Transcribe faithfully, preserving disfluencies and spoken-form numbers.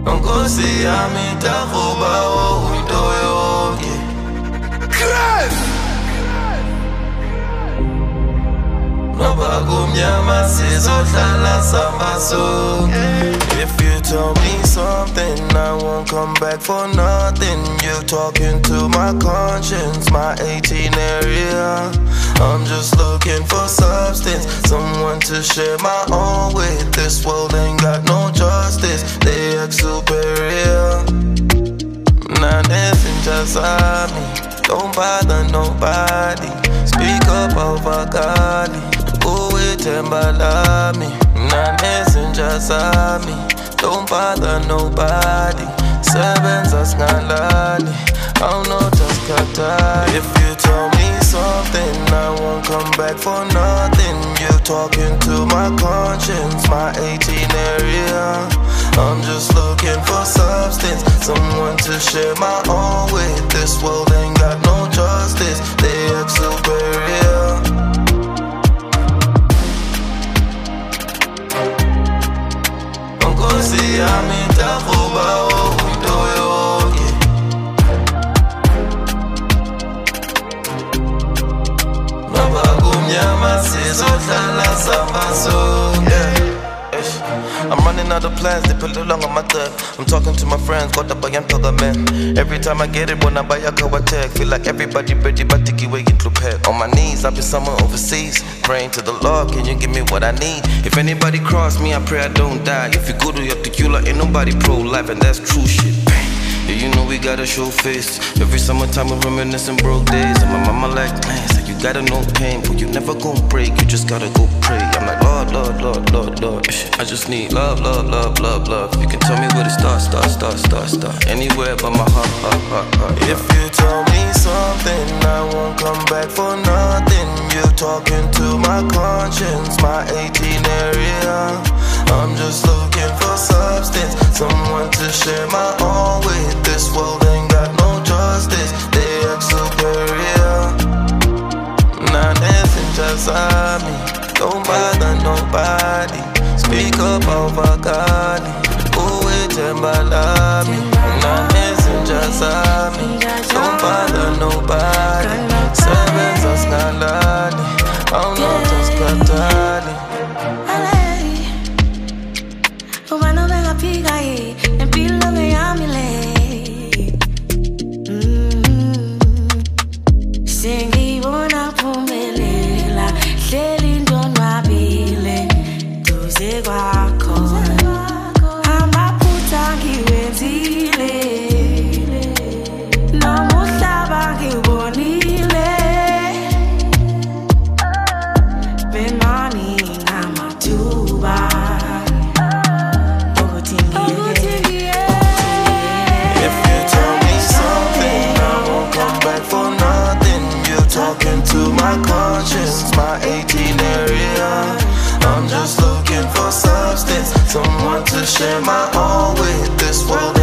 Nkosi yami takuba into yonke. Noba kumnyama sizohlala samba sonke. If you tell me something, I won't come back for nothing. You're talking to my conscience, my eighteen area. I'm just looking for substance, someone to share my own with. This world ain't got no justice, they act superior. Nothing just on me, don't bother nobody. Speak up over Gali, go with Timbalami. Nothing just on me, don't bother nobody. Sevens as ngalali, I'm not just Qatar. If you tell me something, I won't come back for nothing. You're talking to my conscience, my eighteen area. I'm just looking for substance, someone to share my own with. This world ain't got no justice, they act superior. Nkosi yami takuba into yonke. Noba kumnyama sizohlala samba sonke. I'm running out of plans, they put along on my thug. I'm talking to my friends, got up again for the man. Every time I get it, when I buy a car, I tag. Feel like everybody ready, but to give away into pet. On my knees, I've been somewhere overseas, praying to the Lord, can you give me what I need? If anybody cross me, I pray I don't die. If you go to your tequila, ain't nobody pro-life, and that's true shit. Yeah, you know we gotta show face. Every summertime we're reminiscing broke days. And my mama like, man, so you gotta know pain, but you never gon' break, you just gotta go pray. I'm like, Lord, Lord, Lord, Lord, Lord. I just need love, love, love, love, love. You can tell me where to start, start, start, start, start. Anywhere but my heart, heart, heart, heart. If you tell me something, I won't come back for nothing. You're talking to my conscience, my eighteen area. I'm just looking for substance, someone to share my own with. This world ain't got no justice, they act superior. Nothing just on me, don't bother nobody. Speak up over Gali, go with Timbalami. Nothing just on me, don't bother nobody. Sevens as ngalali, I'm not just Katali. Ubano venga piga ahí, en pilo me amile. Singi bona phumelela, hleli ndonwabile, duze kwakho. Amaphutha ngiwenzile, nomhlaba ngiwubonile. Bemani ngamathuba. Talking to my conscience, my eighteen area. I'm just looking for substance, someone to share my own with. This world